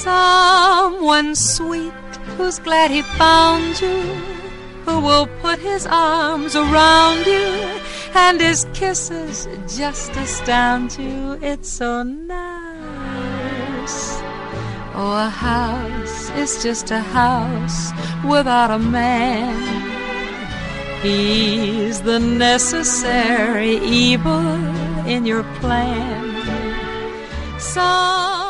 Someone sweet who's glad he found you, who will put his arms around you, and his kisses just astound you. It's so nice. Oh, a house is just a house without a man. He's the necessary evil in your plan. Some